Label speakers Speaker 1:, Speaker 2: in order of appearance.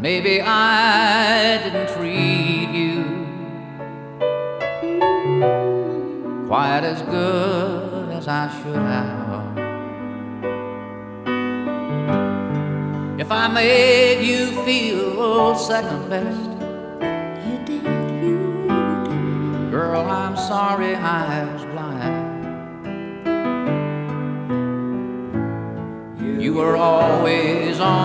Speaker 1: maybe I didn't treat you quite as good as I should have. If I made you feel second best,
Speaker 2: You did, you did.
Speaker 1: girl, I'm sorry I was blind. You were always on